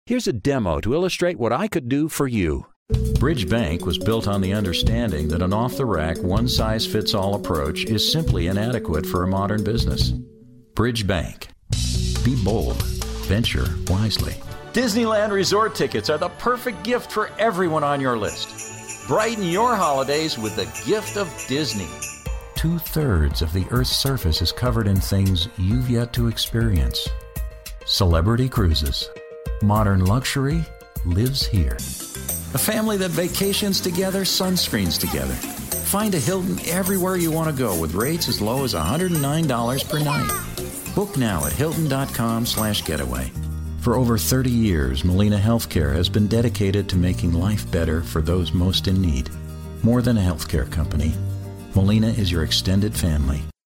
Here's a demo to illustrate what I could do for you. Bridge Bank was built on the understanding that an off-the-rack, one-size-fits-all approach is simply inadequate for a modern business. Bridge Bank. Be bold. Venture wisely. Disneyland Resort tickets are the perfect gift for everyone on your list. Brighten your holidays with the gift of Disney. 2/3 of the Earth's surface is covered in things you've yet to experience. Celebrity cruises. Modern luxury lives here. A family that vacations together, sunscreens together. Find a Hilton everywhere you want to go with rates as low as $109 per night. Book now at Hilton.com/getaway. For over 30 years, Molina Healthcare has been dedicated to making life better for those most in need. More than a healthcare company, Molina is your extended family.